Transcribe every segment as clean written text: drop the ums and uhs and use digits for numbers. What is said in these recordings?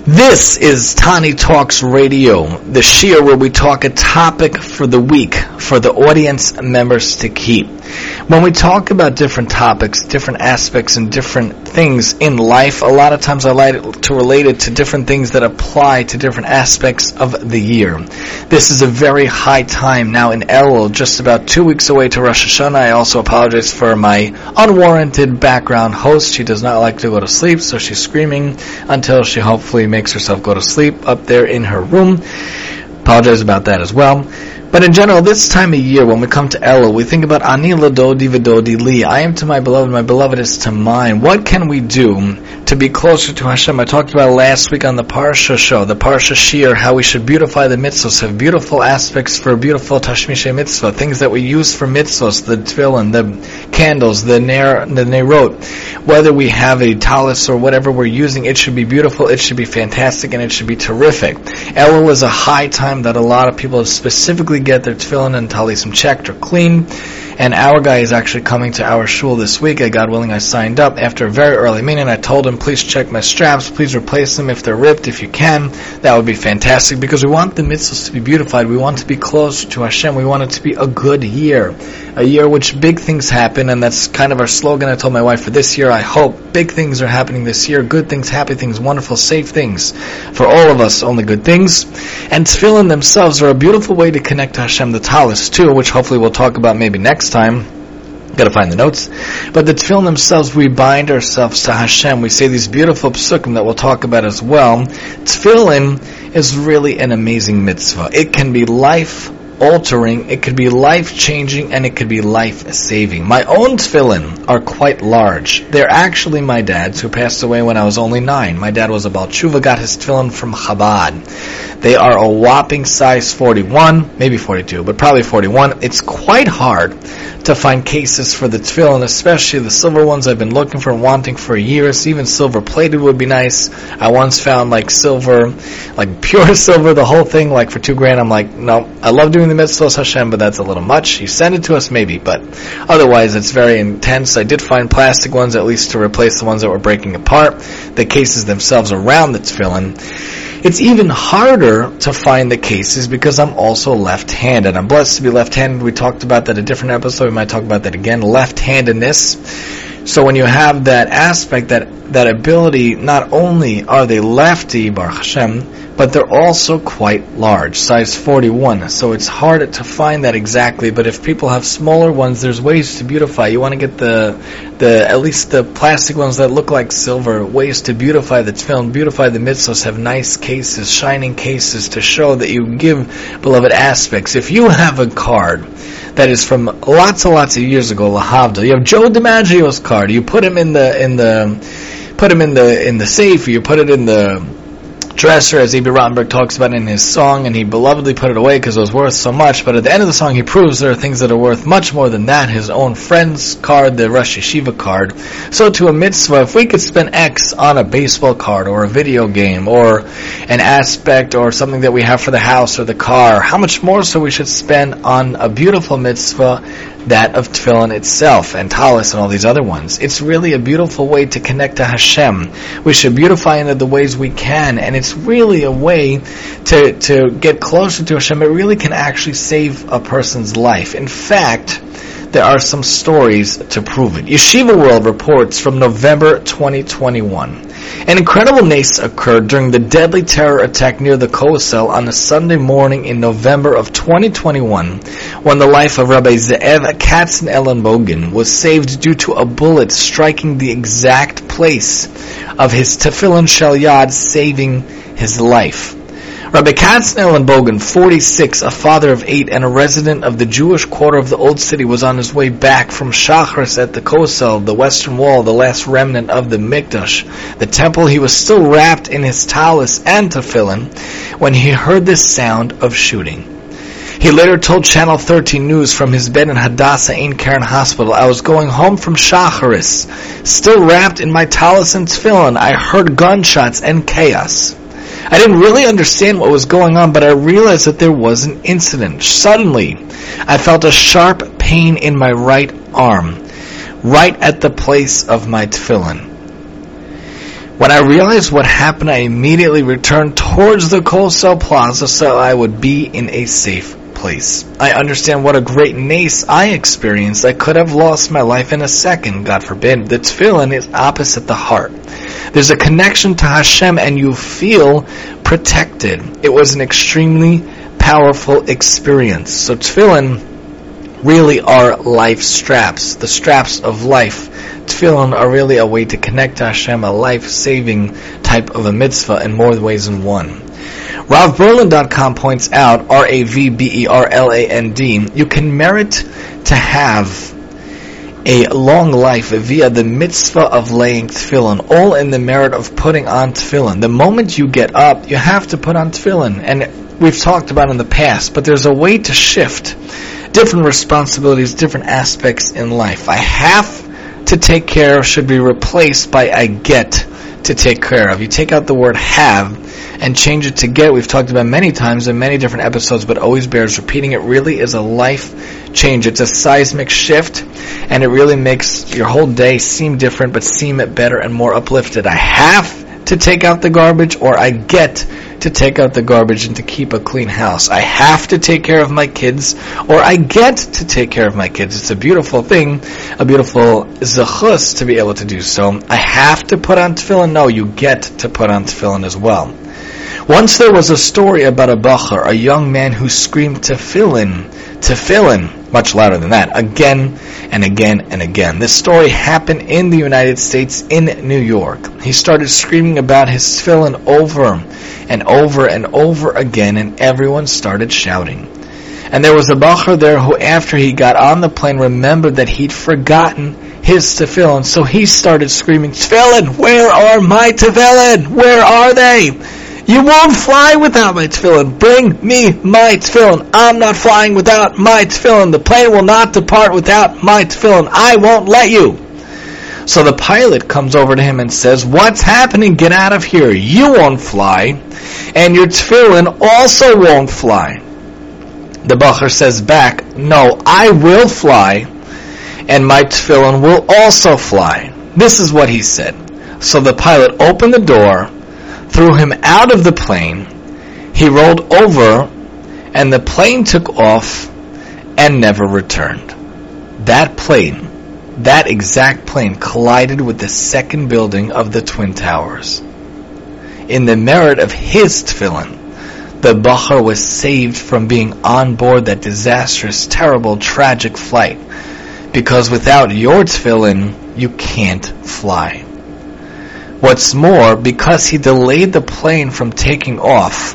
This is Tani Talks Radio, the shiur where we talk a topic for the week for the audience members to keep. When we talk about different topics, different aspects, and different things in life, a lot of times I like to relate it to different things that apply to different aspects of the year. This is a very high time now in Elul, just about 2 weeks away to Rosh Hashanah. I also apologize for my unwarranted background host. She does not like to go to sleep, so she's screaming until she hopefully makes herself go to sleep up there in her room. Apologize about that as well. But in general, this time of year, when we come to Elul, we think about Ani l'dodi v'dodi li. I am to my beloved is to mine. What can we do to be closer to Hashem? I talked about last week on the Parsha show, the Parsha shiur, how we should beautify the mitzvahs, have beautiful aspects for beautiful tashmishay mitzvah, things that we use for mitzvahs, the tefillin, the candles, the nerot. Whether we have a talis or whatever we're using, it should be beautiful, it should be fantastic, and it should be terrific. Elul is a high time that a lot of people specifically get their tefillin and talisim checked or clean. And our guy is actually coming to our shul this week. God willing, I signed up after a very early meeting. I told him, please check my straps, please replace them if they're ripped, if you can. That would be fantastic, because we want the mitzvahs to be beautified. We want to be closer to Hashem. We want it to be a good year. A year which big things happen, and that's kind of our slogan. I told my wife for this year, I hope big things are happening this year. Good things, happy things, wonderful, safe things. For all of us, only good things. And tefillin themselves are a beautiful way to connect to Hashem. The talis too, which hopefully we'll talk about maybe next time. Gotta find the notes. But the tefillin themselves, we bind ourselves to Hashem. We say these beautiful psukim that we'll talk about as well. Tefillin is really an amazing mitzvah. It can be life-altering, it could be life-changing, and it could be life-saving. My own tefillin are quite large. They're actually my dad's, who passed away when I was only 9. My dad was a Baal Tshuva, got his tefillin from Chabad. They are a whopping size 41, maybe 42, but probably 41. It's quite hard to find cases for the tefillin, especially the silver ones. I've been looking for and wanting for years. Even silver plated would be nice. I once found like silver, like pure silver, the whole thing, like for $2,000. I'm like, no, I love doing the mitzvahs, Hashem, but that's a little much. You send it to us, maybe, but otherwise it's very intense. I did find plastic ones, at least to replace the ones that were breaking apart. The cases themselves around the tefillin. It's even harder to find the cases because I'm also left-handed. I'm blessed to be left-handed. We talked about that in a different episode. We might talk about that again. Left-handedness. So when you have that aspect, that ability, not only are they lefty, Baruch Hashem, but they're also quite large, size 41. So it's hard to find that exactly, but if people have smaller ones, there's ways to beautify. You want to get the at least the plastic ones that look like silver, ways to beautify the tefillin, beautify the mitzvahs, have nice cases, shining cases to show that you give beloved aspects. If you have a card that is from lots and lots of years ago, lahavdil, you have Joe DiMaggio's card, you put him in the safe, you put it in the dresser, as E.B. Rottenberg talks about in his song, and he belovedly put it away because it was worth so much. But at the end of the song, he proves there are things that are worth much more than that. His own friend's card, the Rosh Yeshiva card. So to a mitzvah, if we could spend X on a baseball card or a video game or an aspect or something that we have for the house or the car, how much more so we should spend on a beautiful mitzvah, that of tefillin itself and talis and all these other ones. It's really a beautiful way to connect to Hashem. We should beautify it in the ways we can, and it's really a way to get closer to Hashem. It really can actually save a person's life. In fact, there are some stories to prove it. Yeshiva World reports from November 2021. An incredible nace occurred during the deadly terror attack near the Kosel on a Sunday morning in November of 2021, when the life of Rabbi Ze'ev Katzenellenbogen was saved due to a bullet striking the exact place of his tefillin shel yad, saving his life. Rabbi Katzenellenbogen, 46, a father of 8 and a resident of the Jewish quarter of the Old City, was on his way back from Shacharis at the Kosel, the western wall, the last remnant of the Mikdash, the temple. He was still wrapped in his talis and tefillin when he heard the sound of shooting. He later told Channel 13 News from his bed in Hadassah Ein Keren Hospital, "I was going home from Shacharis, still wrapped in my talis and tefillin. I heard gunshots and chaos. I didn't really understand what was going on, but I realized that there was an incident. Suddenly, I felt a sharp pain in my right arm, right at the place of my tefillin." When I realized what happened, I immediately returned towards the Kosel Plaza so I would be in a safe place. I understand what a great nace I experienced. I could have lost my life in a second, God forbid. The tefillin is opposite the heart. There's a connection to Hashem and you feel protected. It was an extremely powerful experience. So tefillin really are life straps, the straps of life. Tefillin are really a way to connect to Hashem, a life-saving type of a mitzvah in more ways than one. RavBerland.com points out, RavBerland, you can merit to have a long life via the mitzvah of laying tefillin, all in the merit of putting on tefillin. The moment you get up, you have to put on tefillin. And we've talked about in the past, but there's a way to shift different responsibilities, different aspects in life. I have to take care of should be replaced by I get to take care of. You take out the word have and change it to get. We've talked about many times in many different episodes, but always bears repeating. It really is a life change. It's a seismic shift, and it really makes your whole day seem different, but seem better and more uplifted. I have to take out the garbage, or I get to take out the garbage and to keep a clean house. I have to take care of my kids, or I get to take care of my kids. It's a beautiful thing, a beautiful zechus to be able to do so. I have to put on tefillin. No, you get to put on tefillin as well. Once there was a story about a bachar, a young man who screamed tefillin, much louder than that, again and again and again. This story happened in the United States, in New York. He started screaming about his tefillin over and over and over again, and everyone started shouting. And there was a bachar there who, after he got on the plane, remembered that he'd forgotten his tefillin, so he started screaming, "Tefillin, where are my tefillin? Where are they? You won't fly without my tefillin. Bring me my tefillin. I'm not flying without my tefillin. The plane will not depart without my tefillin. I won't let you." So the pilot comes over to him and says, "What's happening? Get out of here. You won't fly, and your tefillin also won't fly." The bachar says back, "No, I will fly, and my tefillin will also fly." This is what he said. So the pilot opened the door, threw him out of the plane, he rolled over, and the plane took off and never returned. That exact plane collided with the second building of the Twin Towers. In the merit of his tefillin, the bachar was saved from being on board that disastrous, terrible, tragic flight. Because without your tefillin, you can't fly. What's more, because he delayed the plane from taking off,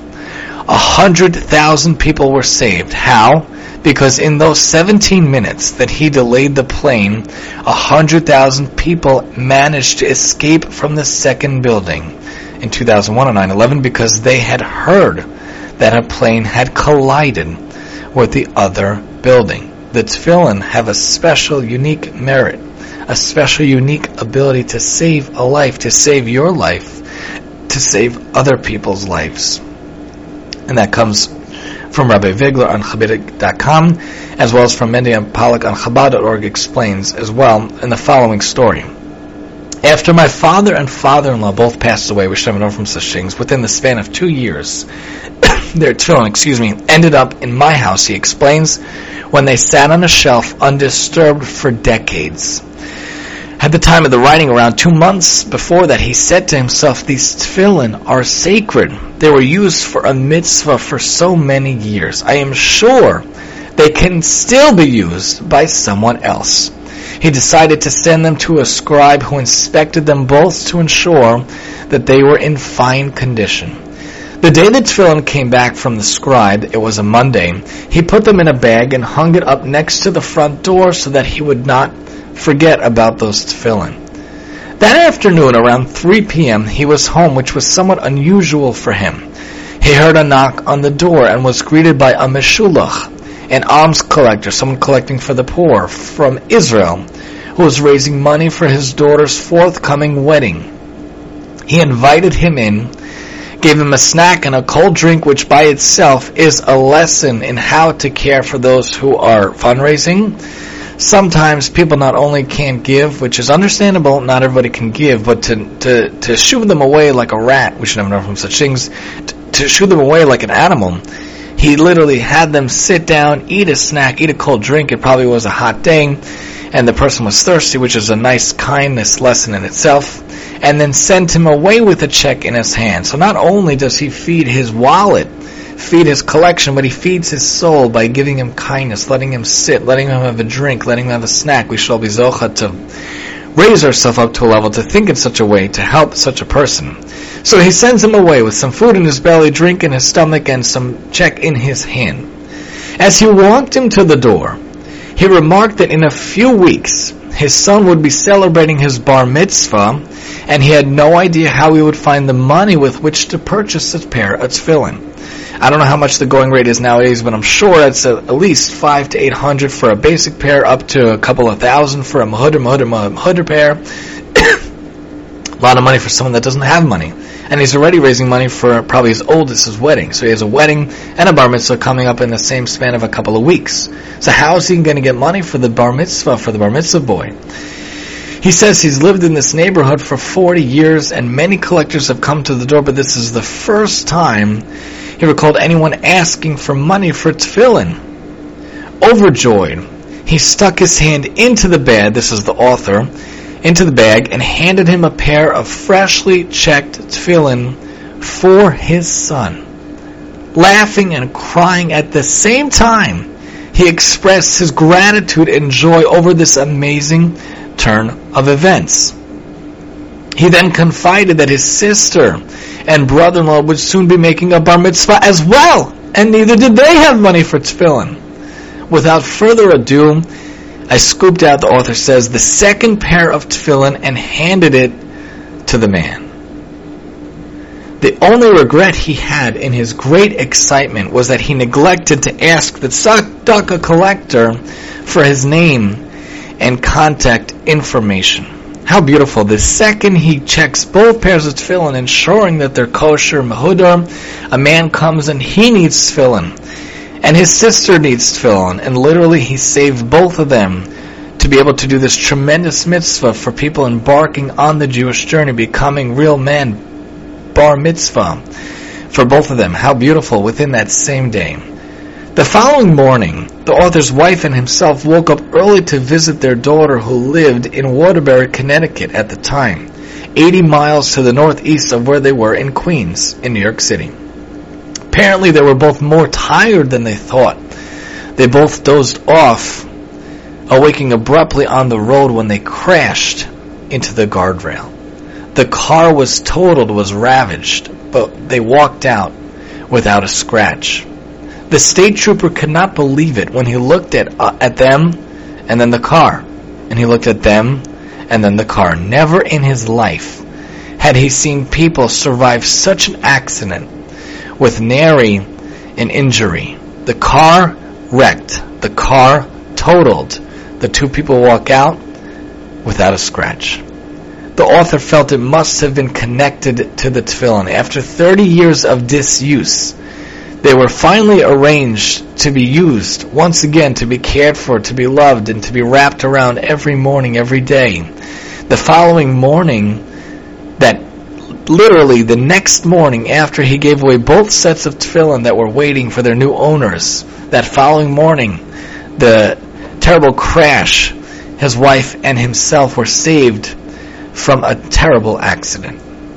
100,000 people were saved. How? Because in those 17 minutes that he delayed the plane, 100,000 people managed to escape from the second building in 2001 on 9/11 because they had heard that a plane had collided with the other building. The tefillin have a special, unique merit, a special, unique ability to save a life, to save your life, to save other people's lives. And that comes from Rabbi Vigler on Chabad.com, as well as from Mendy Pollack on Chabad.org, explains as well in the following story. After my father and father-in-law both passed away, which I know from such things, within the span of 2 years, their tefillin, ended up in my house, he explains, when they sat on a shelf undisturbed for decades. At the time of the writing, around 2 months before that, he said to himself, these tefillin are sacred. They were used for a mitzvah for so many years. I am sure they can still be used by someone else. He decided to send them to a scribe who inspected them both to ensure that they were in fine condition. The day the tefillin came back from the scribe, it was a Monday, he put them in a bag and hung it up next to the front door so that he would not forget about those tefillin. That afternoon, around 3 p.m., he was home, which was somewhat unusual for him. He heard a knock on the door and was greeted by a meshulach, an alms collector, someone collecting for the poor from Israel, who was raising money for his daughter's forthcoming wedding. He invited him in, gave him a snack and a cold drink, which by itself is a lesson in how to care for those who are fundraising. sometimes people not only can't give, which is understandable, not everybody can give, but to shoo them away like a rat, we should never know from such things, to shoo them away like an animal, he literally had them sit down, eat a snack, eat a cold drink. It probably was a hot day, and the person was thirsty, which is a nice kindness lesson in itself, and then sent him away with a check in his hand. So not only does he feed his wallet, feed his collection, but he feeds his soul by giving him kindness, letting him sit, letting him have a drink, letting him have a snack. We shall be zocha to raise ourselves up to a level to think in such a way, to help such a person. So he sends him away with some food in his belly, drink in his stomach, and some check in his hand. As he walked him to the door, he remarked that in a few weeks his son would be celebrating his bar mitzvah, and he had no idea how he would find the money with which to purchase a pair of tefillin. I don't know how much the going rate is nowadays, but I'm sure it's at least $500 to $800 for a basic pair, up to a couple of thousand for a mahudr pair. A lot of money for someone that doesn't have money. And he's already raising money for probably his oldest's wedding. So he has a wedding and a bar mitzvah coming up in the same span of a couple of weeks. So how is he going to get money for the bar mitzvah boy? He says he's lived in this neighborhood for 40 years and many collectors have come to the door, but this is the first time he recalled anyone asking for money for tefillin. Overjoyed, he stuck his hand into the bag, this is the author, into the bag, and handed him a pair of freshly checked tefillin for his son. Laughing and crying at the same time, he expressed his gratitude and joy over this amazing turn of events. He then confided that his sister and brother-in-law would soon be making a bar mitzvah as well, and neither did they have money for tefillin. Without further ado, I scooped out, the author says, the second pair of tefillin and handed it to the man. The only regret he had in his great excitement was that he neglected to ask the tzedakah collector for his name and contact information. How beautiful. The second he checks both pairs of tefillin, ensuring that they're kosher, mahudar, a man comes and he needs tefillin. And his sister needs tefillin. And literally he saved both of them to be able to do this tremendous mitzvah for people embarking on the Jewish journey, becoming real men, bar mitzvah, for both of them. How beautiful within that same day. The following morning, the author's wife and himself woke up early to visit their daughter who lived in Waterbury, Connecticut at the time, 80 miles to the northeast of where they were in Queens, in New York City. Apparently they were both more tired than they thought. They both dozed off, awaking abruptly on the road when they crashed into the guardrail. The car was totaled, was ravaged, but they walked out without a scratch. The state trooper could not believe it when he looked at them and then the car. And he looked at them and then the car. Never in his life had he seen people survive such an accident with nary an injury. The car wrecked. The car totaled. The two people walk out without a scratch. The author felt it must have been connected to the tefillin. After 30 years of disuse, they were finally arranged to be used once again, to be cared for, to be loved, and to be wrapped around every morning, every day. The following morning, that literally the next morning after he gave away both sets of tefillin that were waiting for their new owners, that following morning, the terrible crash, his wife and himself were saved from a terrible accident.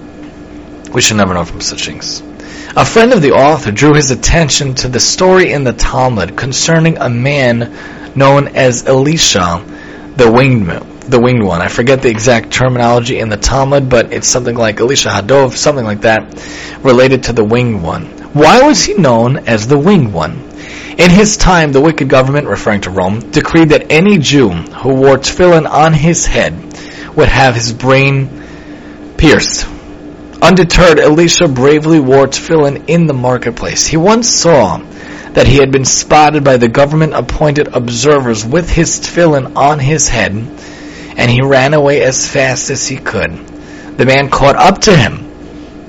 We should never know from such things. A friend of the author drew his attention to the story in the Talmud concerning a man known as Elisha, the winged one. I forget the exact terminology in the Talmud, but it's something like Elisha Hadov, something like that, related to the winged one. Why was he known as the winged one? In his time, the wicked government, referring to Rome, decreed that any Jew who wore tefillin on his head would have his brain pierced. Undeterred, Elisha bravely wore tefillin in the marketplace. He once saw that he had been spotted by the government-appointed observers with his tefillin on his head, and he ran away as fast as he could. The man caught up to him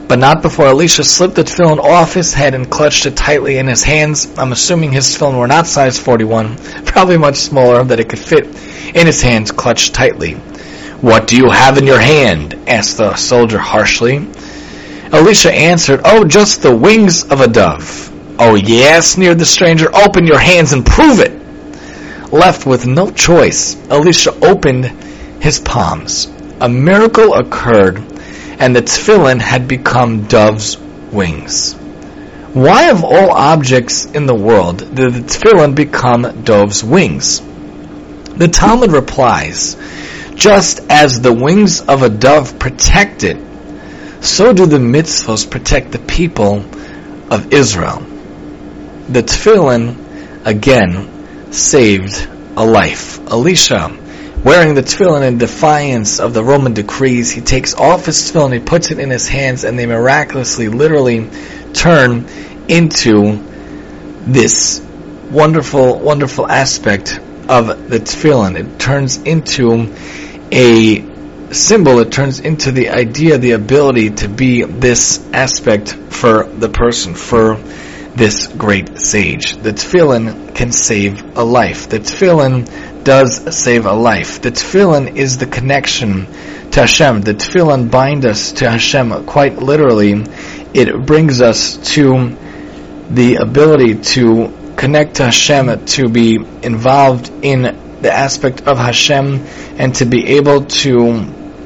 but not before Elisha slipped the tefillin off his head and clutched it tightly in his hands. I'm assuming his tefillin were not size 41, probably much smaller, that it could fit in his hands clutched tightly. "What do you have in your hand?" asked the soldier harshly. Elisha answered, "Oh, just the wings of a dove." "Oh, yeah?" sneered the stranger. "Open your hands and prove it." Left with no choice, Elisha opened his palms. A miracle occurred, and the tefillin had become dove's wings. Why of all objects in the world did the tefillin become dove's wings? The Talmud replies, just as the wings of a dove protect it, so do the mitzvos protect the people of Israel. The tefillin, again, saved a life. Elisha, wearing the tefillin in defiance of the Roman decrees, he takes off his tefillin, he puts it in his hands, and they miraculously, literally turn into this wonderful, wonderful aspect of the tefillin. It turns into a symbol, it turns into the idea, the ability to be this aspect for the person, for this great sage. The tefillin can save a life. The tefillin does save a life. The tefillin is the connection to Hashem. The tefillin bind us to Hashem quite literally. It brings us to the ability to connect to Hashem, to be involved in the aspect of Hashem, and to be able to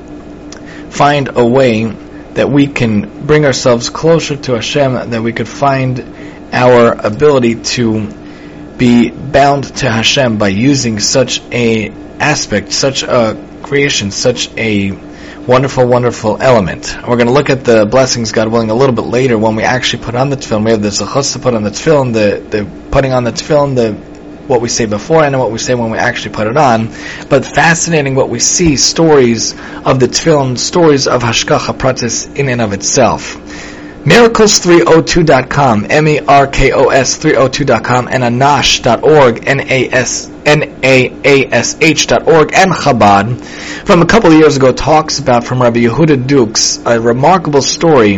find a way that we can bring ourselves closer to Hashem, that we could find our ability to be bound to Hashem by using such a aspect, such a creation, such a wonderful, wonderful element. We're going to look at the blessings, God willing, a little bit later when we actually put on the tefillin. We have the zechus to put on the tefillin, the putting on the tefillin, what we say before and what we say when we actually put it on. But fascinating what we see, stories of the tefillin, stories of Hashgacha Pratis in and of itself. Miracles302.com, MERKOS302.com, and anash.org, NAASH.org, and Chabad, from a couple of years ago, talks about, from Rabbi Yehuda Dukes, a remarkable story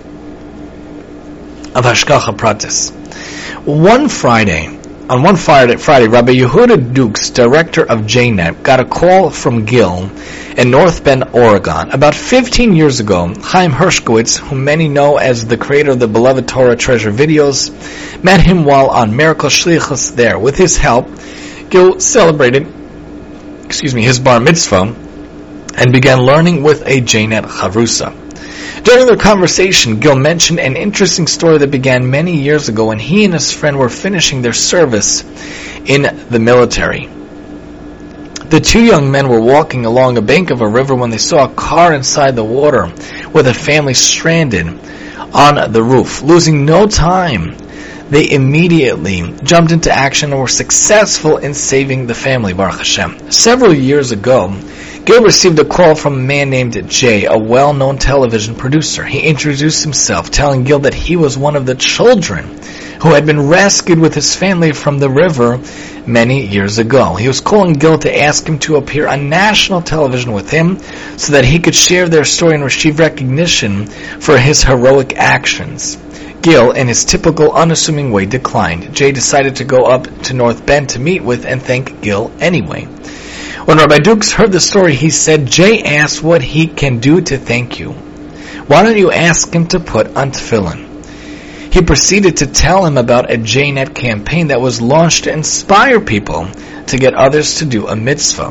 of Hashgacha Pratis. One Friday, Rabbi Yehuda Dukes, director of JNet, got a call from Gil in North Bend, Oregon. About 15 years ago, Chaim Hershkowitz, whom many know as the creator of the beloved Torah Treasure videos, met him while on Miracle Shlichus there. With his help, Gil celebrated his bar mitzvah and began learning with a JNet Chavrusa. During their conversation, Gil mentioned an interesting story that began many years ago when he and his friend were finishing their service in the military. The two young men were walking along a bank of a river when they saw a car inside the water with a family stranded on the roof. Losing no time, they immediately jumped into action and were successful in saving the family, Baruch Hashem. Several years ago, Gil received a call from a man named Jay, a well-known television producer. He introduced himself, telling Gil that he was one of the children who had been rescued with his family from the river many years ago. He was calling Gil to ask him to appear on national television with him so that he could share their story and receive recognition for his heroic actions. Gil, in his typical unassuming way, declined. Jay decided to go up to North Bend to meet with and thank Gil anyway. When Rabbi Dukes heard the story, he said, Jay asked what he can do to thank you. Why don't you ask him to put on tefillin? He proceeded to tell him about a JNet campaign that was launched to inspire people to get others to do a mitzvah.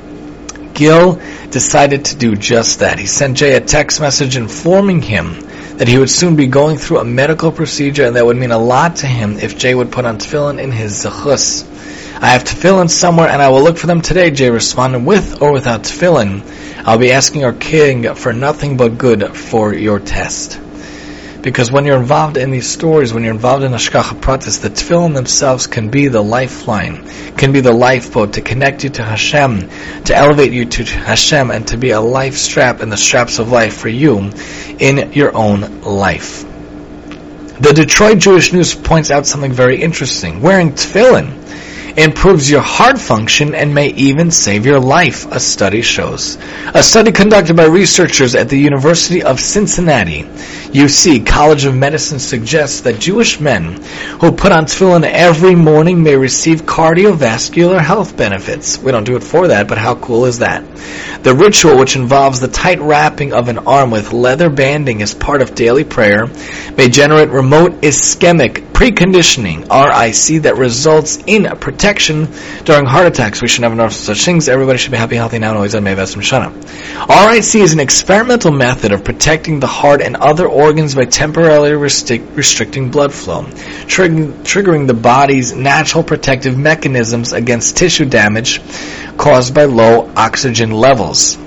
Gil decided to do just that. He sent Jay a text message informing him that he would soon be going through a medical procedure and that would mean a lot to him if Jay would put on tefillin in his zechus. I have tefillin somewhere and I will look for them today, Jay responded. With or without tefillin, I'll be asking our King for nothing but good for your test. Because when you're involved in these stories, when you're involved in Hashgacha Pratis, the tefillin themselves can be the lifeline, can be the lifeboat to connect you to Hashem, to elevate you to Hashem, and to be a life strap in the straps of life for you in your own life. The Detroit Jewish News points out something very interesting. Wearing tefillin improves your heart function, and may even save your life, a study shows. A study conducted by researchers at the University of Cincinnati, UC College of Medicine, suggests that Jewish men who put on tefillin every morning may receive cardiovascular health benefits. We don't do it for that, but how cool is that? The ritual, which involves the tight wrapping of an arm with leather banding as part of daily prayer, may generate remote ischemic preconditioning, RIC, that results in protection during heart attacks. We should never know such things. Everybody should be happy, healthy now, and always on Me'evas Mishana. RIC is an experimental method of protecting the heart and other organs by temporarily restricting blood flow, triggering the body's natural protective mechanisms against tissue damage caused by low oxygen levels.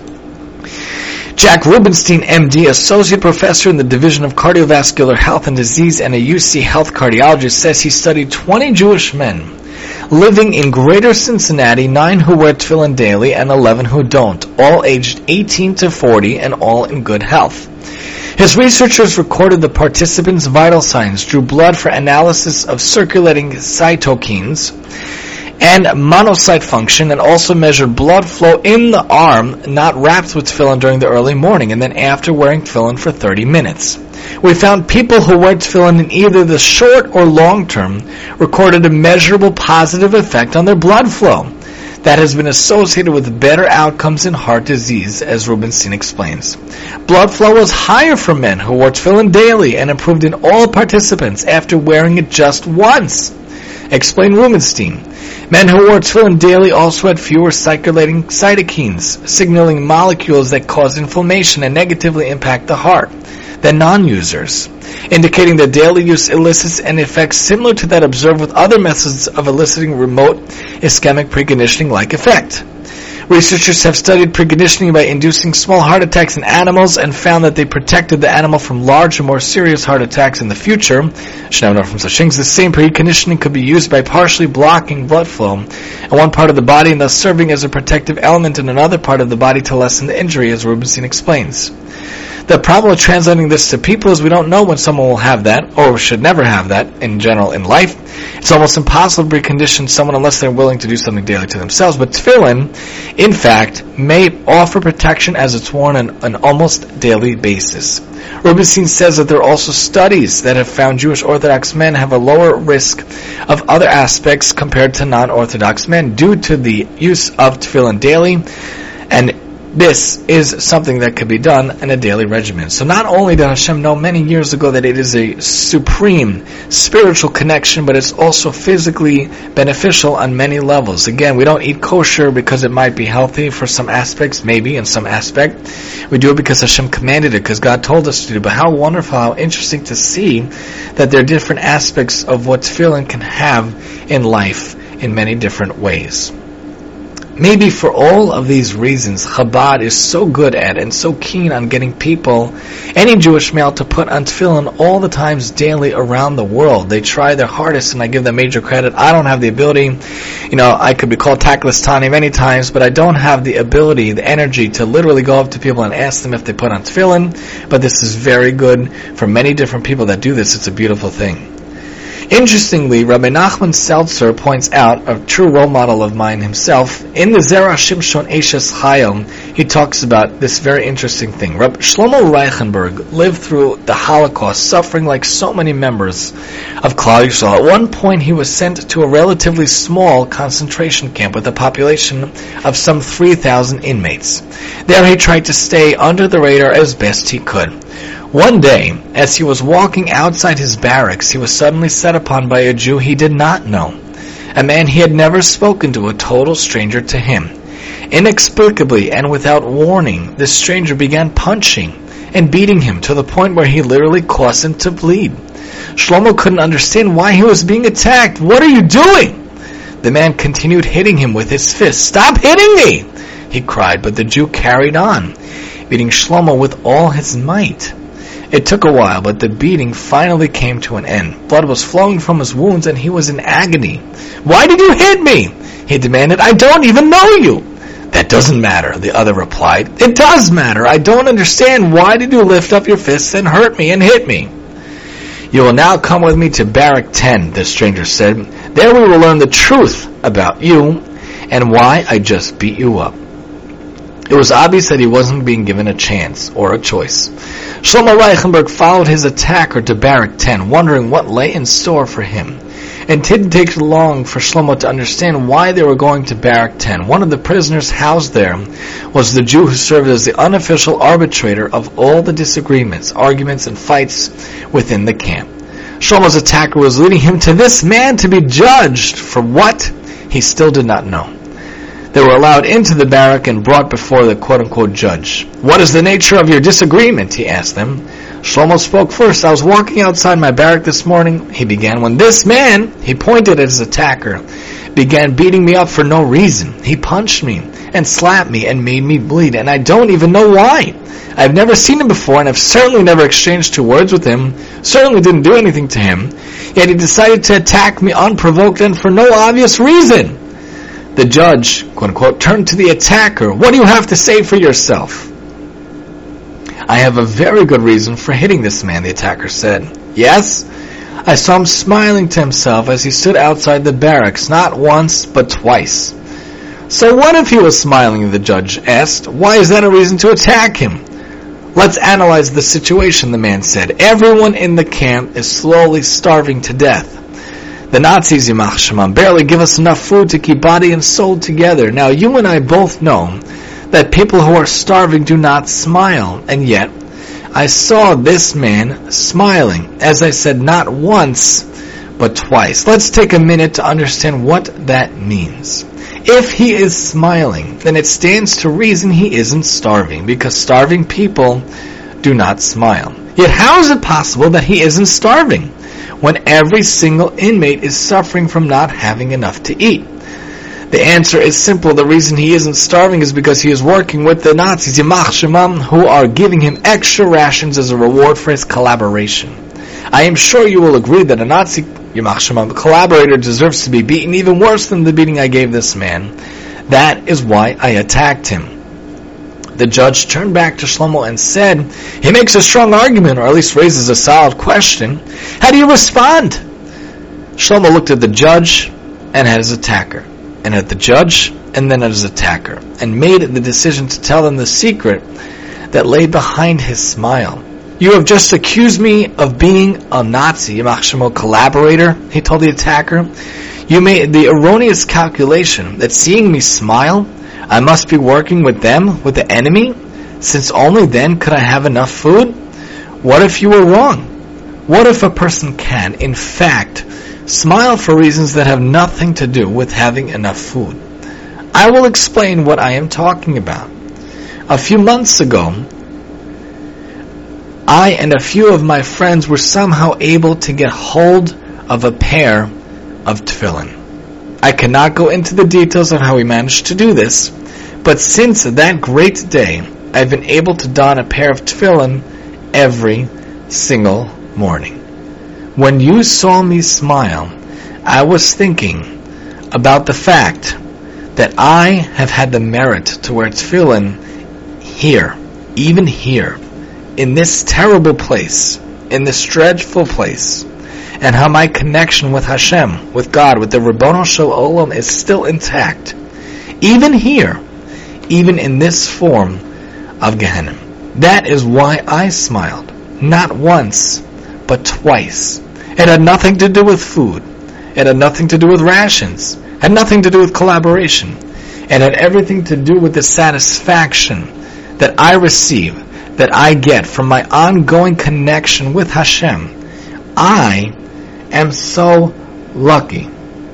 Jack Rubenstein, MD, Associate Professor in the Division of Cardiovascular Health and Disease and a UC Health cardiologist, says he studied 20 Jewish men living in Greater Cincinnati, 9 who wear tefillin daily and 11 who don't, all aged 18 to 40 and all in good health. His researchers recorded the participants' vital signs, drew blood for analysis of circulating cytokines and monocyte function, and also measured blood flow in the arm not wrapped with tefillin during the early morning and then after wearing tefillin for 30 minutes. We found people who wear tefillin in either the short or long term recorded a measurable positive effect on their blood flow that has been associated with better outcomes in heart disease, as Rubenstein explains. Blood flow was higher for men who wore tefillin daily and improved in all participants after wearing it just once, explained Rubenstein. Men who wore tefillin daily also had fewer circulating cytokines, signaling molecules that cause inflammation and negatively impact the heart, than non-users, indicating that daily use elicits an effect similar to that observed with other methods of eliciting remote ischemic preconditioning-like effect. Researchers have studied preconditioning by inducing small heart attacks in animals and found that they protected the animal from larger, more serious heart attacks in the future. Should never know from such things. The same preconditioning could be used by partially blocking blood flow in one part of the body and thus serving as a protective element in another part of the body to lessen the injury, as Rubenstein explains. The problem with translating this to people is we don't know when someone will have that, or should never have that, in general in life. It's almost impossible to precondition someone unless they're willing to do something daily to themselves. But tefillin, in fact, may offer protection as it's worn on an almost daily basis. Rubenstein says that there are also studies that have found Jewish Orthodox men have a lower risk of other aspects compared to non-Orthodox men due to the use of tefillin daily, and this is something that could be done in a daily regimen. So not only did Hashem know many years ago that it is a supreme spiritual connection, but it's also physically beneficial on many levels. Again, we don't eat kosher because it might be healthy for some aspects, maybe in some aspect. We do it because Hashem commanded it, because God told us to do. But how wonderful, how interesting to see that there are different aspects of what tefillin can have in life in many different ways. Maybe for all of these reasons, Chabad is so good at and so keen on getting people, any Jewish male, to put on tefillin all the times daily around the world. They try their hardest, and I give them major credit. I don't have the ability. I could be called tactless Tani many times, but I don't have the ability, the energy to literally go up to people and ask them if they put on tefillin. But this is very good for many different people that do this. It's a beautiful thing. Interestingly, Rabbi Nachman Seltzer points out, a true role model of mine himself, in the Zera Shimshon Eshes Chayil, he talks about this very interesting thing. Rabbi Shlomo Reichenberg lived through the Holocaust, suffering like so many members of Klal Yisrael. At one point, he was sent to a relatively small concentration camp with a population of some 3,000 inmates. There he tried to stay under the radar as best he could. One day, as he was walking outside his barracks, he was suddenly set upon by a Jew he did not know, a man he had never spoken to, a total stranger to him. Inexplicably and without warning, this stranger began punching and beating him to the point where he literally caused him to bleed. Shlomo couldn't understand why he was being attacked. "What are you doing?" The man continued hitting him with his fist. "Stop hitting me!" he cried, but the Jew carried on, beating Shlomo with all his might. It took a while, but the beating finally came to an end. Blood was flowing from his wounds, and he was in agony. "Why did you hit me?" he demanded. "I don't even know you." "That doesn't matter," the other replied. "It does matter. I don't understand. Why did you lift up your fists and hurt me and hit me?" You will now come with me to Barrack 10, the stranger said. There we will learn the truth about you and why I just beat you up. It was obvious that he wasn't being given a chance or a choice. Shlomo Reichenberg followed his attacker to Barrack 10, wondering what lay in store for him. It didn't take long for Shlomo to understand why they were going to Barrack 10. One of the prisoners housed there was the Jew who served as the unofficial arbitrator of all the disagreements, arguments, and fights within the camp. Shlomo's attacker was leading him to this man to be judged for what he still did not know. They were allowed into the barrack and brought before the quote-unquote judge. What is the nature of your disagreement? He asked them. Shlomo spoke first. I was walking outside my barrack this morning, he began, when this man, he pointed at his attacker, began beating me up for no reason. He punched me and slapped me and made me bleed, and I don't even know why. I've never seen him before, and I've certainly never exchanged 2 words with him, certainly didn't do anything to him, yet he decided to attack me unprovoked and for no obvious reason. The judge, quote-unquote, turned to the attacker. What do you have to say for yourself? I have a very good reason for hitting this man, the attacker said. Yes? I saw him smiling to himself as he stood outside the barracks, not once, but twice. So what if he was smiling, the judge asked. Why is that a reason to attack him? Let's analyze the situation, the man said. Everyone in the camp is slowly starving to death. The Nazis, Yimach Shemam, barely give us enough food to keep body and soul together. Now, you and I both know that people who are starving do not smile, and yet I saw this man smiling, as I said, not once, but twice. Let's take a minute to understand what that means. If he is smiling, then it stands to reason he isn't starving, because starving people do not smile. Yet how is it possible that he isn't starving when every single inmate is suffering from not having enough to eat? The answer is simple. The reason he isn't starving is because he is working with the Nazis, Yimach Shemam, who are giving him extra rations as a reward for his collaboration. I am sure you will agree that a Nazi, Yimach Shemam, collaborator deserves to be beaten even worse than the beating I gave this man. That is why I attacked him. The judge turned back to Shlomo and said, he makes a strong argument, or at least raises a solid question. How do you respond? Shlomo looked at the judge and at his attacker, and at the judge and then at his attacker, and made the decision to tell them the secret that lay behind his smile. You have just accused me of being a Nazi, Yimach Shemo collaborator, he told the attacker. You made the erroneous calculation that seeing me smile, I must be working with them, with the enemy, since only then could I have enough food? What if you were wrong? What if a person can, in fact, smile for reasons that have nothing to do with having enough food? I will explain what I am talking about. A few months ago, I and a few of my friends were somehow able to get hold of a pair of tefillin. I cannot go into the details of how we managed to do this, but since that great day, I've been able to don a pair of tefillin every single morning. When you saw me smile, I was thinking about the fact that I have had the merit to wear tefillin here, even here, in this terrible place, in this dreadful place, and how my connection with Hashem, with God, with the Ribbono Shel Olam is still intact, even here, even in this form of Gehenna. That is why I smiled, not once, but twice. It had nothing to do with food. It had nothing to do with rations. It had nothing to do with collaboration. It had everything to do with the satisfaction that I receive, that I get from my ongoing connection with Hashem. I am so lucky.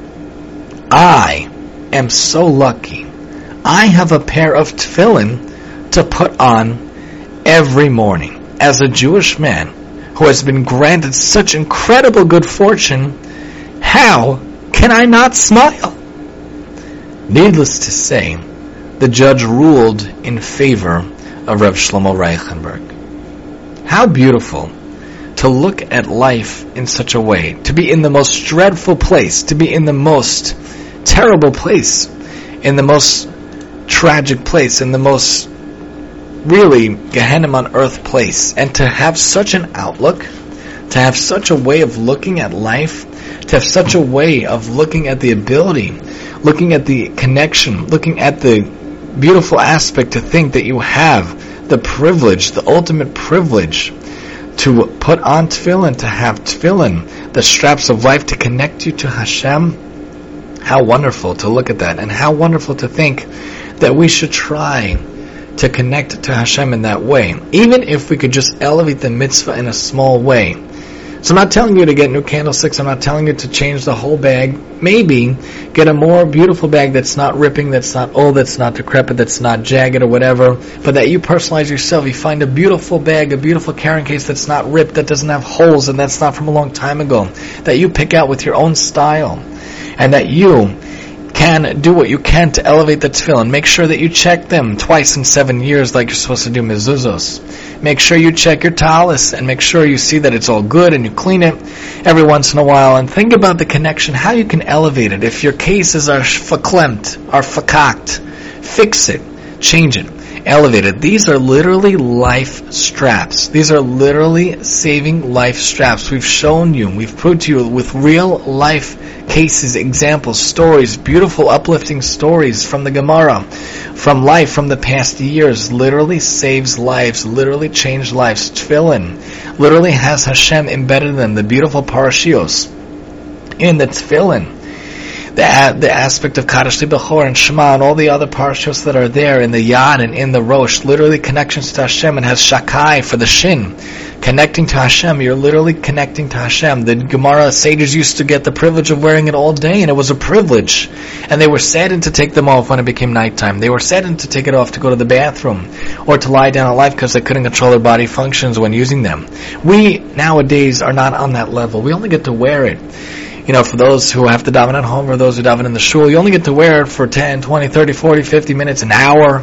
I am so lucky. I have a pair of tefillin to put on every morning. As a Jewish man who has been granted such incredible good fortune, how can I not smile? Needless to say, the judge ruled in favor of Rev Shlomo Reichenberg. How beautiful to look at life in such a way, to be in the most dreadful place, to be in the most terrible place, in the most tragic place, in the most really Gehenna on earth place, and to have such an outlook, to have such a way of looking at life, to have such a way of looking at the ability, looking at the connection, looking at the beautiful aspect, to think that you have the privilege, the ultimate privilege, to put on tefillin, to have tefillin, the straps of life, to connect you to Hashem. How wonderful to look at that, and how wonderful to think that we should try to connect to Hashem in that way, even if we could just elevate the mitzvah in a small way. So I'm not telling you to get new candlesticks, I'm not telling you to change the whole bag. Maybe get a more beautiful bag that's not ripping, that's not old, that's not decrepit, that's not jagged or whatever, but that you personalize yourself. You find a beautiful bag, a beautiful carrying case that's not ripped, that doesn't have holes, and that's not from a long time ago, that you pick out with your own style, and that you can do what you can to elevate the tefillin. Make sure that you check them twice in 7 years like you're supposed to do mezuzos. Make sure you check your talis and make sure you see that it's all good and you clean it every once in a while. And think about the connection, how you can elevate it. If your cases are verklempt, are verkakt, fix it, change it, elevate it. These are literally life straps. These are literally saving life straps. We've shown you, we've proved to you with real life cases, examples, stories, beautiful uplifting stories from the Gemara, from life, from the past years. Literally saves lives, literally changed lives. Tefillin literally has Hashem embedded in them, the beautiful parashios in the tefillin. The aspect of Kadosh Bechor and Shema and all the other parashos that are there in the Yad and in the Rosh, literally connections to Hashem, and has Shakai for the Shin, connecting to Hashem. You're literally connecting to Hashem. The Gemara sages used to get the privilege of wearing it all day, and it was a privilege. And they were saddened to take them off when it became nighttime. They were saddened to take it off to go to the bathroom or to lie down at life because they couldn't control their body functions when using them. We nowadays are not on that level. We only get to wear it. For those who have to daven at home or those who daven in the shul, you only get to wear it for 10, 20, 30, 40, 50 minutes, an hour.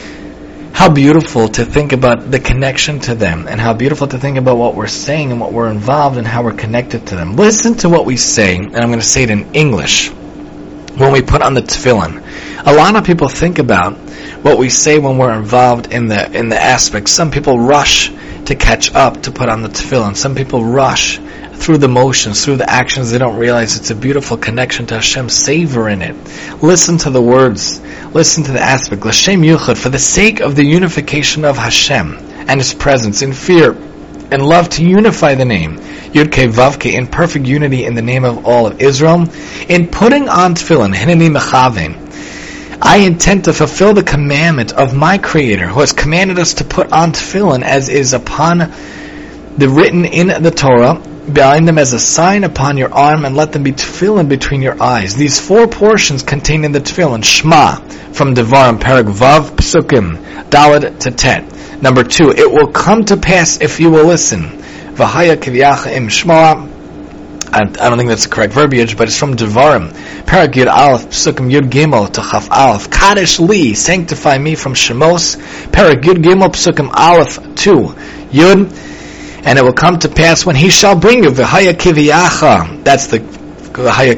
How beautiful to think about the connection to them, and how beautiful to think about what we're saying and what we're involved and how we're connected to them. Listen to what we say, and I'm going to say it in English, when we put on the tefillin. A lot of people think about what we say when we're involved in the aspects. Some people rush to catch up to put on the tefillin. Some people rush through the motions, through the actions. They don't realize it's a beautiful connection to Hashem. Savor in it. Listen to the words. Listen to the aspect. L'shem yuchad, for the sake of the unification of Hashem and His presence in fear and love, to unify the name Yud Kei Vav Kei in perfect unity in the name of all of Israel. In putting on tefillin, Hineni Mechavein, I intend to fulfill the commandment of my Creator, who has commanded us to put on tefillin as is upon the written in the Torah. Bind them as a sign upon your arm, and let them be tefillin between your eyes. These 4 portions contained in the tefillin: Shema, from Devarim, Perek Vav, Psukim, Daled to Tet. Number 2, it will come to pass if you will listen. V'haya kiviyacha im Shema. I don't think that's the correct verbiage, but it's from Devarim. Perek Yud Aleph, Psukim Yud Gimel to Chaf Aleph. Kadesh Li, sanctify me from Shemos. Perek Yud Gimel, Psukim Aleph 2, Yud. And it will come to pass when He shall bring you v'haya kiviyacha. That's the v'haya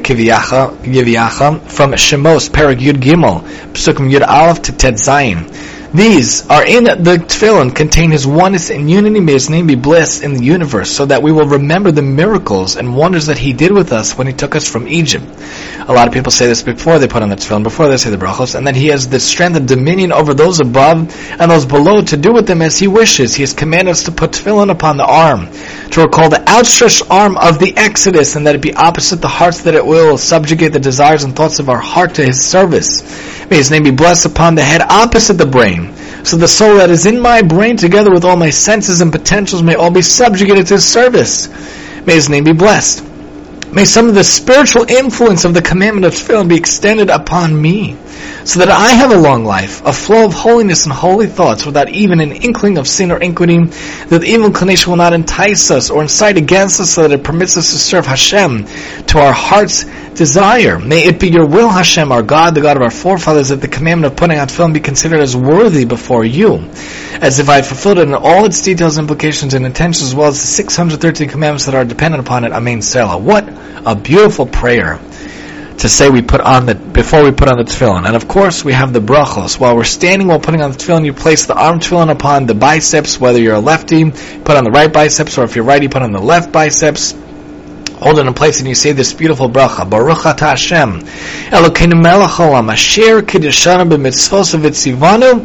kiviyacha from Shemos, Perek Yud Gimel, Psukim Yud Aleph to Tet Zayin. These are in the tefillin, contain His oneness and unity. May His name be blessed in the universe, so that we will remember the miracles and wonders that He did with us when He took us from Egypt. A lot of people say this before they put on the tefillin, before they say the brachos, and that He has the strength and dominion over those above and those below to do with them as He wishes. He has commanded us to put tefillin upon the arm, to recall the outstretched arm of the Exodus, and that it be opposite the hearts, that it will subjugate the desires and thoughts of our heart to His service. May His name be blessed upon the head, opposite the brain, so the soul that is in my brain, together with all my senses and potentials, may all be subjugated to His service. May His name be blessed. May some of the spiritual influence of the commandment of tefillin be extended upon me, so that I have a long life, a flow of holiness and holy thoughts, without even an inkling of sin or iniquity, that the evil inclination will not entice us or incite against us, so that it permits us to serve Hashem to our heart's desire. May it be your will, Hashem, our God, the God of our forefathers, that the commandment of putting on tefillin be considered as worthy before you, as if I had fulfilled it in all its details, implications, and intentions, as well as the 613 commandments that are dependent upon it. Amen. Selah. What a beautiful prayer to say before we put on the tefillin. And of course, we have the brachos. While we're standing while putting on the tefillin, you place the arm tefillin upon the biceps, whether you're a lefty, put on the right biceps, or if you're righty, put on the left biceps. Hold it in place and you say this beautiful bracha. Baruch atah Hashem, Elokeinu melech haolam, asher kiddushanu b'mitzvos v'tzivanu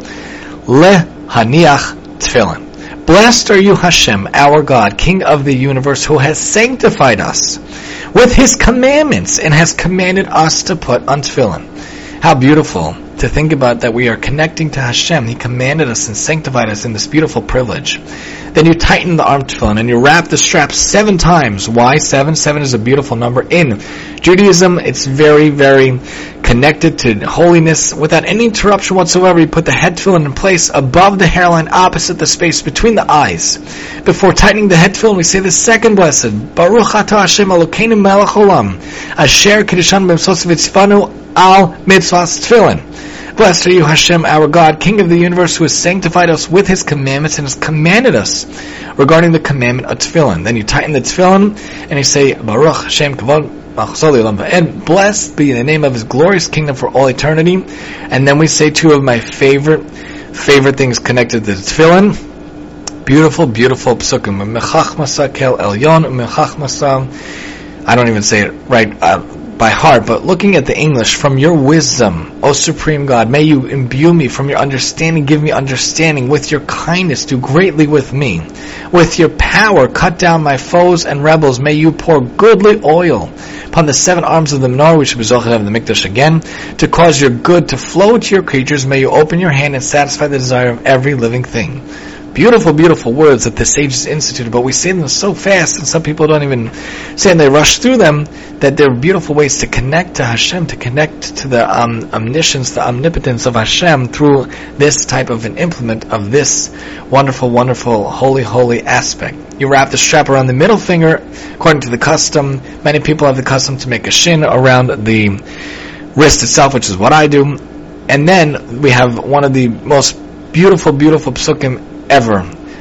lehaniach tefillin. Blessed are you, Hashem, our God, King of the universe, who has sanctified us with His commandments and has commanded us to put on tefillin. How beautiful to think about that we are connecting to Hashem. He commanded us and sanctified us in this beautiful privilege. Then you tighten the arm tefillin and you wrap the strap 7 times. Why 7? 7 is a beautiful number. In Judaism, it's very, very connected to holiness. Without any interruption whatsoever, you put the head tefillin in place above the hairline, opposite the space between the eyes. Before tightening the head tefillin, we say the second blessed. Baruch atah Hashem Elokeinu melech haolam, asher kiddushanu b'mitzvos v'tzivanu al mitzvahs tefillin. Blessed are you, Hashem, our God, King of the universe, who has sanctified us with His commandments and has commanded us regarding the commandment of tefillin. Then you tighten the tefillin and you say, Baruch Hashem Kavod Machzoli Olam Va'ed, blessed be the name of His glorious kingdom for all eternity. And then we say 2 of my favorite things connected to the tefillin. Beautiful, beautiful psukim. Mechachmasa kel elyon, mechachmasa. I don't even say it right by heart, but looking at the English, from your wisdom, O Supreme God, may you imbue me from your understanding, give me understanding, with your kindness, do greatly with me. With your power, cut down my foes and rebels, may you pour goodly oil upon the 7 arms of the menorah, which should be zocheh of the mikdash again, to cause your good to flow to your creatures, may you open your hand and satisfy the desire of every living thing. Beautiful, beautiful words that the sages instituted, but we say them so fast, and some people don't even say, and they rush through them, that they're beautiful ways to connect to Hashem, to connect to the omniscience, the omnipotence of Hashem through this type of an implement of this wonderful, wonderful, holy, holy aspect. You wrap the strap around the middle finger, according to the custom. Many people have the custom to make a shin around the wrist itself, which is what I do. And then we have one of the most beautiful, beautiful psukim ever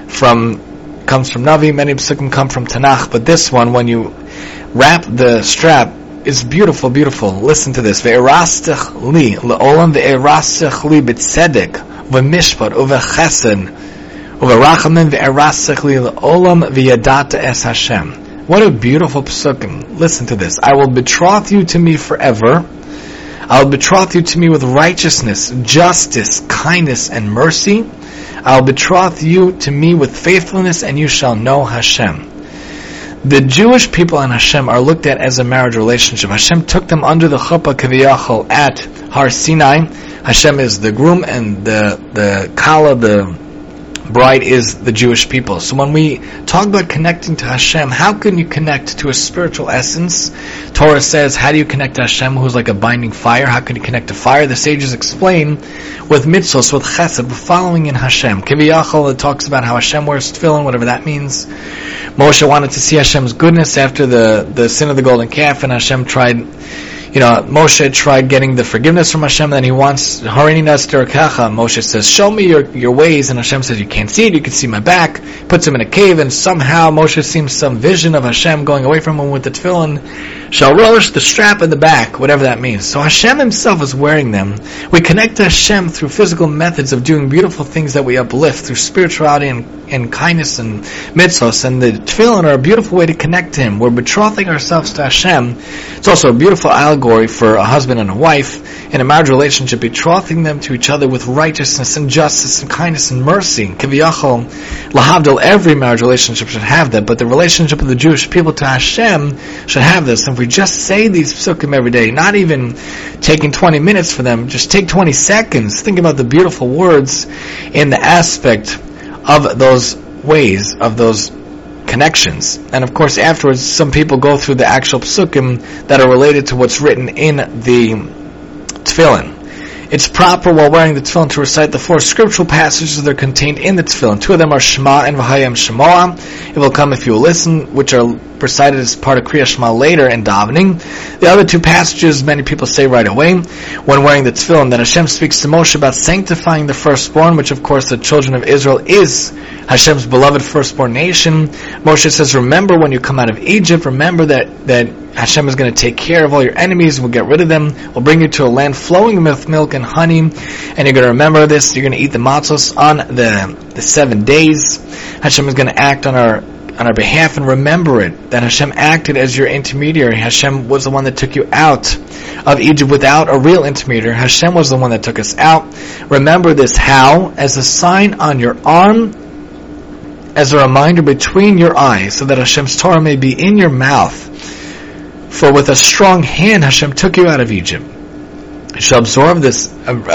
comes from Navi. Many psukim come from Tanakh, but this one, when you wrap the strap, is beautiful, beautiful. Listen to this. Ve'erastech li le'olam ve'erastech li b'tzedek ve'mishpat uve'chesed uve'rachamim ve'erastech li le'olam ve'yadata es Hashem. What a beautiful psukim. Listen to this. I will betroth you to me forever. I will betroth you to me with righteousness, justice, kindness, and mercy. I'll betroth you to me with faithfulness, and you shall know Hashem. The Jewish people and Hashem are looked at as a marriage relationship. Hashem took them under the chuppah kaviyachol at Har Sinai. Hashem is the groom, and the kala, the bride, is the Jewish people. So when we talk about connecting to Hashem, how can you connect to a spiritual essence? Torah says, how do you connect to Hashem, who's like a binding fire? How can you connect to fire? The sages explain with mitzvos, with chesed, with following in Hashem. Kiviyachol, it talks about how Hashem wears tefillin, whatever that means. Moshe wanted to see Hashem's goodness after the sin of the golden calf, and Hashem tried, Moshe tried getting the forgiveness from Hashem, then he wants, Harini Nastirakacha, Moshe says, show me your ways, and Hashem says, you can't see it, you can see my back, puts him in a cave, and somehow Moshe sees some vision of Hashem going away from him with the tefillin, Shalrosh, the strap in the back, whatever that means. So Hashem Himself is wearing them. We connect to Hashem through physical methods of doing beautiful things that we uplift, through spirituality and kindness and mitzvos, and the tefillin are a beautiful way to connect to Him. We're betrothing ourselves to Hashem. It's also a beautiful allegory for a husband and a wife in a marriage relationship, betrothing them to each other with righteousness and justice and kindness and mercy. Kiviyachol, lahavdil, every marriage relationship should have that, but the relationship of the Jewish people to Hashem should have this. And if we just say these psukim every day, not even taking 20 minutes for them, just take 20 seconds, think about the beautiful words in the aspect of those ways, of those connections. And of course afterwards some people go through the actual psukim that are related to what's written in the tefillin. It's proper while wearing the tefillin to recite the 4 scriptural passages that are contained in the tefillin. 2 of them are Shema and V'hayim Shemoah. It will come if you will listen, which are recited as part of Kriya Shema later in davening. The other two passages many people say right away when wearing the tefillin, that Hashem speaks to Moshe about sanctifying the firstborn, which of course the children of Israel is Hashem's beloved firstborn nation. Moshe says, remember when you come out of Egypt, remember that Hashem is going to take care of all your enemies, we'll get rid of them, we'll bring you to a land flowing with milk and honey, and you're going to remember this, you're going to eat the matzos on the 7 days. Hashem is going to act on our behalf, and remember it, that Hashem acted as your intermediary. Hashem was the one that took you out of Egypt without a real intermediary. Hashem was the one that took us out. Remember this, how? As a sign on your arm, as a reminder between your eyes, so that Hashem's Torah may be in your mouth. For with a strong hand Hashem took you out of Egypt. You shall observe this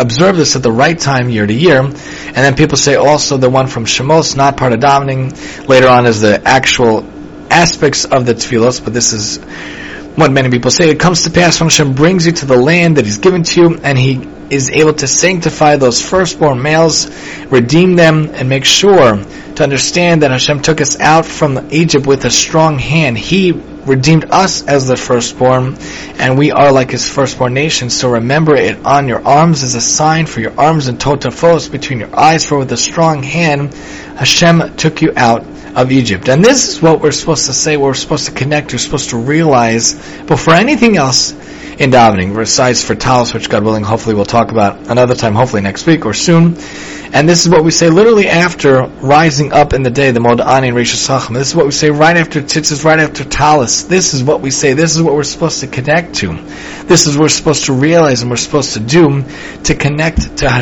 at the right time, year to year. And then people say also the one from Shemos, not part of davening. Later on is the actual aspects of the tefillos, but this is what many people say. It comes to pass when Hashem brings you to the land that He's given to you, and He is able to sanctify those firstborn males, redeem them, and make sure to understand that Hashem took us out from Egypt with a strong hand. He redeemed us as the firstborn, and we are like His firstborn nation. So remember it on your arms as a sign for your arms and totafos between your eyes, for with a strong hand Hashem took you out of Egypt. And this is what we're supposed to say, we're supposed to connect, we're supposed to realize before anything else in davening, besides for talis, which God willing, hopefully we'll talk about another time, hopefully next week or soon. And this is what we say literally after rising up in the day, the Mod'ani and Reish Hashanah. This is what we say right after tzitzis, right after talis. This is what we say. This is what we're supposed to connect to. This is what we're supposed to realize and we're supposed to do to connect to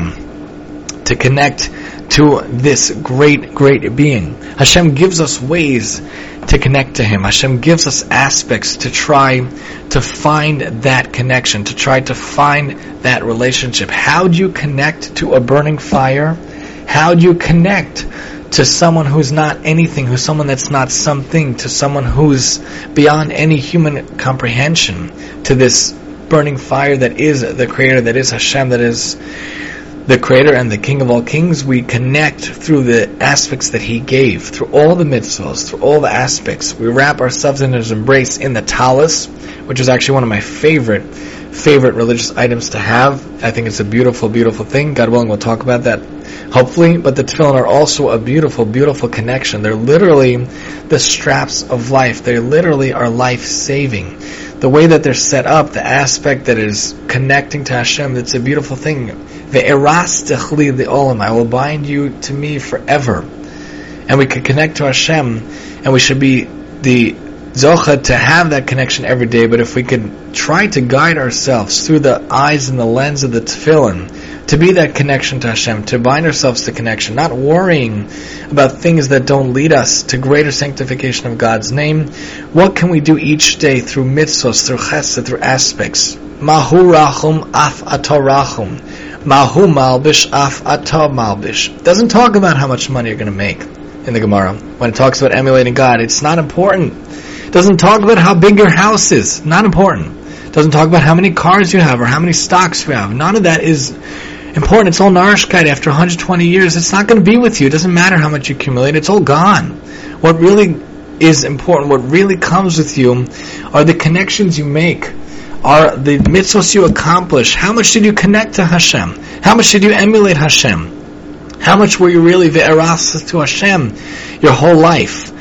Hashem, to connect to this great, great being. Hashem gives us ways to connect to Him. Hashem gives us aspects to try to find that connection, to try to find that relationship. How do you connect to a burning fire? How do you connect to someone who's not anything, who's someone that's not something, to someone who's beyond any human comprehension, to this burning fire that is the Creator, that is Hashem, that is the Creator and the King of all kings? We connect through the aspects that He gave, through all the mitzvahs, through all the aspects. We wrap ourselves in His embrace in the talis, which is actually one of my favorite religious items to have. I think it's a beautiful, beautiful thing. God willing, we'll talk about that hopefully. But the tefillin are also a beautiful, beautiful connection. They're literally the straps of life. They literally are life-saving. The way that they're set up, the aspect that is connecting to Hashem, it's a beautiful thing. Ve'eras techli le'olam, I will bind you to me forever. And we can connect to Hashem, and we should be the zocha to have that connection every day. But if we could try to guide ourselves through the eyes and the lens of the tefillin, to be that connection to Hashem, to bind ourselves to connection, not worrying about things that don't lead us to greater sanctification of God's name. What can we do each day through mitzvahs, through chesed, through aspects? Mahu rachum af ato rachum. Mahu malbish af ato malbish. It doesn't talk about how much money you're going to make in the Gemara. When it talks about emulating God, it's not important. It doesn't talk about how big your house is. Not important. It doesn't talk about how many cars you have or how many stocks you have. None of that is important. It's all narishkeit. After 120 years, it's not going to be with you. It doesn't matter how much you accumulate. It's all gone. What really is important, what really comes with you, are the connections you make, are the mitzvahs you accomplish. How much did you connect to Hashem? How much did you emulate Hashem? How much were you really ve'eras to Hashem your whole life?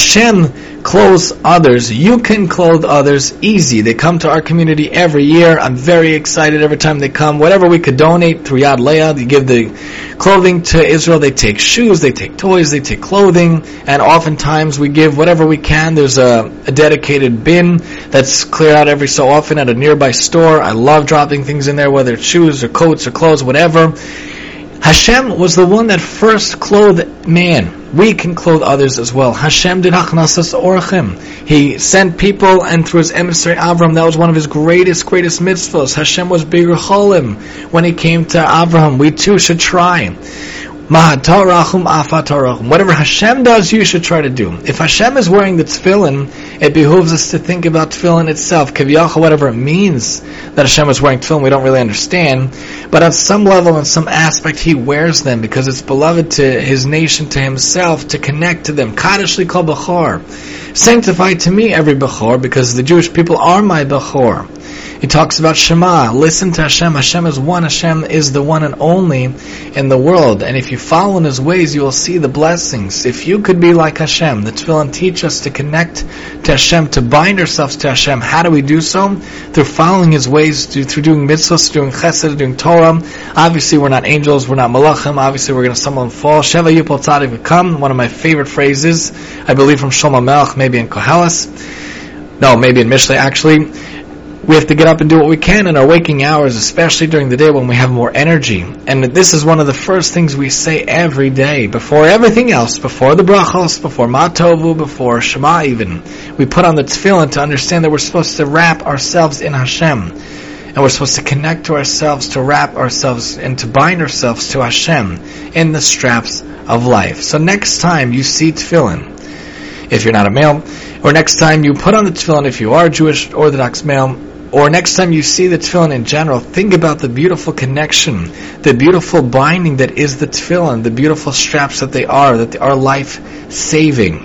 Hashem clothes others. You can clothe others easy. They come to our community every year. I'm very excited every time they come. Whatever we could donate through Yad Leah, they give the clothing to Israel. They take shoes, they take toys, they take clothing, and oftentimes we give whatever we can. There's a dedicated bin that's cleared out every so often at a nearby store. I love dropping things in there, whether it's shoes or coats or clothes, whatever. Hashem was the one that first clothed man. We can clothe others as well. Hashem did hachnasas orchim. He sent people, and through His emissary Avram, that was one of His greatest mitzvahs. Hashem was bigger cholim when He came to Avraham. We too should try. Whatever Hashem does, you should try to do. If Hashem is wearing the tefillin, it behooves us to think about tefillin itself. Kiviyachol, whatever it means that Hashem is wearing tefillin, we don't really understand. But on some level, in some aspect, He wears them because it's beloved to His nation, to Himself, to connect to them. Kadosh li kol bechor. Sanctify to me every bechor, because the Jewish people are my bechor. He talks about Shema. Listen to Hashem. Hashem is one. Hashem is the one and only in the world. And if you follow in His ways, you will see the blessings. If you could be like Hashem, the Tefillin teach us to connect to Hashem, to bind ourselves to Hashem. How do we do so? Through following His ways, through doing mitzvahs, doing chesed, doing Torah. Obviously, we're not angels. We're not malachim. Obviously, we're going to stumble and fall. Sheva yipol tzadik v'kam. One of my favorite phrases, I believe from Shlomo Melech, maybe in Koheles. No, maybe in Mishlei, actually. We have to get up and do what we can in our waking hours, especially during the day when we have more energy. And this is one of the first things we say every day, before everything else, before the brachos, before Matovu, before Shema even. We put on the tefillin to understand that we're supposed to wrap ourselves in Hashem. And we're supposed to connect to ourselves, to wrap ourselves, and to bind ourselves to Hashem in the straps of life. So next time you see tefillin, if you're not a male, or next time you put on the tefillin if you are Jewish, Orthodox male, or next time you see the tefillin in general, think about the beautiful connection, the beautiful binding that is the tefillin, the beautiful straps that they are life-saving.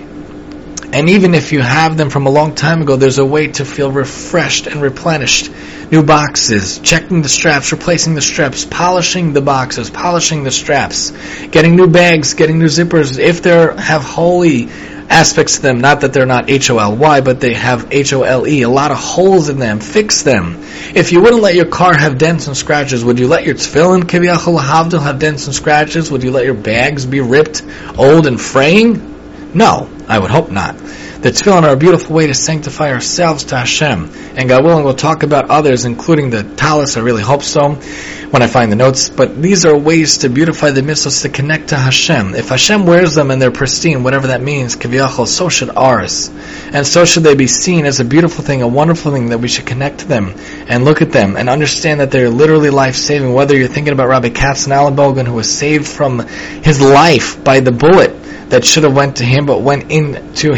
And even if you have them from a long time ago, there's a way to feel refreshed and replenished. New boxes, checking the straps, replacing the straps, polishing the boxes, polishing the straps, getting new bags, getting new zippers, if they have holy aspects to them, not that they're not HOLY, but they have HOLE, a lot of holes in them. Fix them. If you wouldn't let your car have dents and scratches, would you let your tefillin, Kiviyachol Havdil, have dents and scratches? Would you let your bags be ripped, old, and fraying? No, I would hope not. The tefillin are a beautiful way to sanctify ourselves to Hashem. And God willing, we'll talk about others, including the talis. I really hope so, when I find the notes. But these are ways to beautify the mitzvahs, to connect to Hashem. If Hashem wears them and they're pristine, whatever that means, kiviyachol, so should ours. And so should they be seen as a beautiful thing, a wonderful thing, that we should connect to them and look at them and understand that they're literally life-saving. Whether you're thinking about Rabbi Katzenellenbogen, who was saved from his life by the bullet that should have went to him, but went into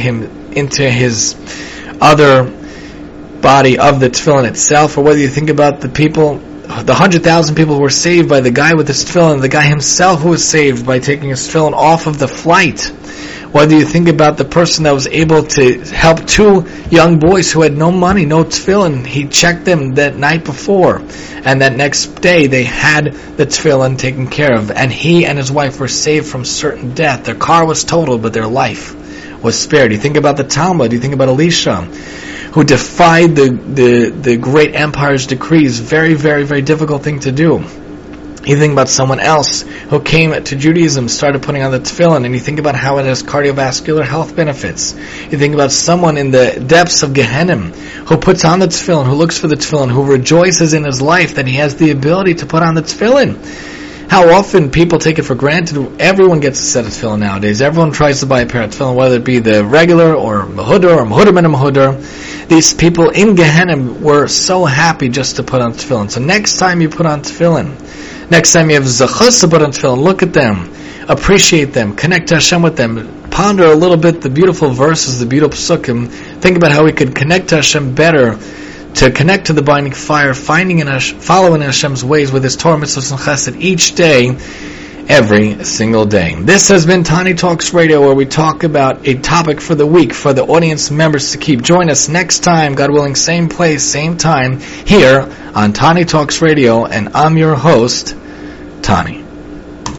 his other body of the tefillin itself, or whether you think about the people, the 100,000 people who were saved by the guy with his tefillin, the guy himself who was saved by taking his tefillin off of the flight, whether you think about the person that was able to help two young boys who had no money, no tefillin, he checked them that night before, and that next day they had the tefillin taken care of, and he and his wife were saved from certain death. Their car was totaled, but their life was spared. You think about the Talmud, you think about Elisha, who defied the great empire's decrees. Very, very, very difficult thing to do. You think about someone else who came to Judaism, started putting on the tefillin, and you think about how it has cardiovascular health benefits. You think about someone in the depths of Gehenna who puts on the tefillin, who looks for the tefillin, who rejoices in his life that he has the ability to put on the tefillin. How often people take it for granted. Everyone gets a set of tefillin nowadays. Everyone tries to buy a pair of tefillin, whether it be the regular or Mahudar or Mahudar ben Mahudar. These people in Gehenna were so happy just to put on tefillin. So next time you put on tefillin, next time you have zachus to put on tefillin, look at them, appreciate them, connect to Hashem with them, ponder a little bit the beautiful verses, the beautiful psukim, think about how we could connect to Hashem better, to connect to the binding fire, following Hashem's ways with His Torah, mitzvahs, and chesed each day, every single day. This has been Tani Talks Radio, where we talk about a topic for the week for the audience members to keep. Join us next time, God willing, same place, same time, here on Tani Talks Radio, and I'm your host, Tani.